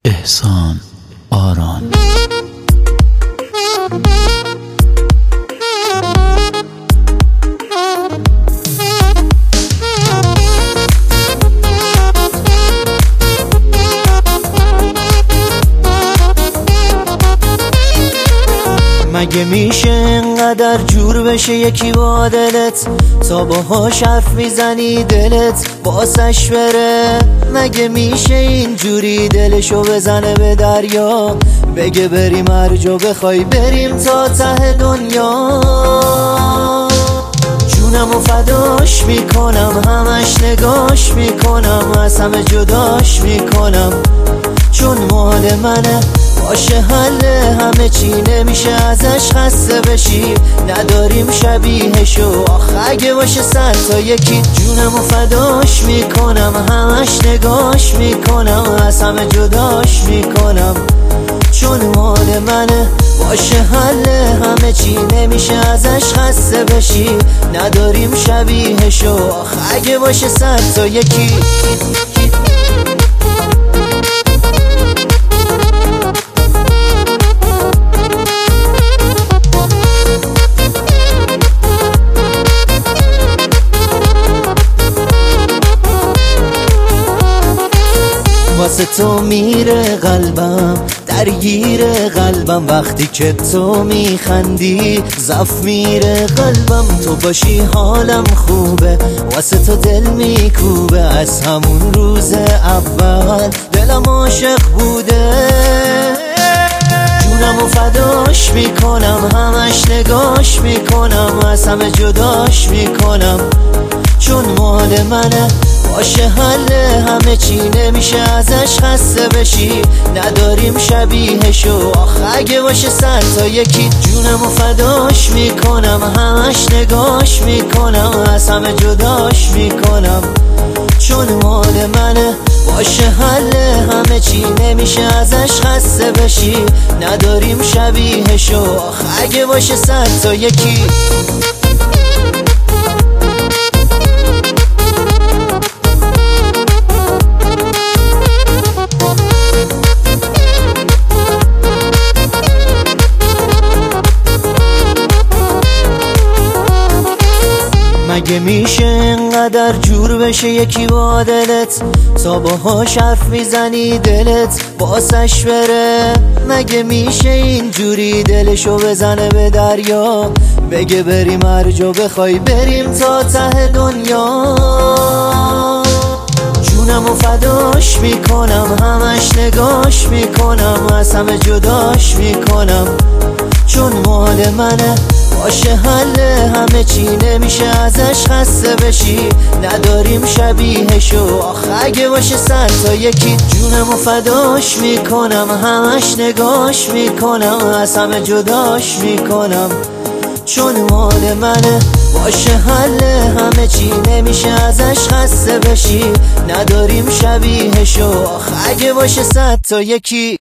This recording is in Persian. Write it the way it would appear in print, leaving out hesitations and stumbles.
احسان آران. مگه میشه اینقدر جور بشه یکی با دلت، تا باهاش حرف میزنی دلت باسش بره؟ مگه میشه اینجوری دلشو بزنه به دریا، بگه بریم هر جا بخوای بریم تا ته دنیا؟ جونمو فداش میکنم، همش نگاش میکنم، از همه جداش میکنم، چون مال منه، باشه حل همه چی، نمیشه ازش خسته بشی، نداریم شبیهشو، آخه اگه باشه 100 تا یکی. جونمو فداش میکنم، همش نگاش میکنم، از همه جداش میکنم، چون مال منه، باشه حل همه چی، نمیشه ازش خسته بشی، نداریم شبیهشو، آخه اگه باشه 100 تا یکی. واسه تو میره قلبم، درگیر قلبم، وقتی که تو میخندی زف میره قلبم، تو باشی حالم خوبه، واسه تو دل میکوبه، از همون روز اول دلم عاشق بوده. جونمو فداش میکنم، همش نگاش میکنم، از همه جداش میکنم، چون مال منه، باشه حل همه چی، نمیشه ازش خسته بشی، نداریم شبیهشو، آخه اگه باشه 100 تا یکی. جونمو فداش میکنم، همش نگاش میکنم، از همه جداش میکنم، چون مال منه، باشه حل همه چی، نمیشه ازش خسته بشی، نداریم شبیهشو، آخه اگه باشه 100 تا یکی. مگه میشه اینقدر جور بشه یکی با دلت، تا باهاش حرف میزنی دلت باسش بره؟ مگه میشه اینجوری دلشو بزنه به دریا، بگه بریم هر جا بخوای بریم تا ته دنیا؟ جونمو فداش میکنم، همش نگاش میکنم، از همه جداش میکنم، چون مال منه، باشه حل همه چی، نمیشه ازش خسته بشی، نداریم شبیهشو، آخه اگه باشه 100 تا یکی. جونمو فداش میکنم، همش نگاش میکنم، از همه جداش میکنم، چون مال منه، باشه حل همه چی، نمیشه ازش خسته بشی، نداریم شبیهشو، آخه اگه باشه 100 تا یکی.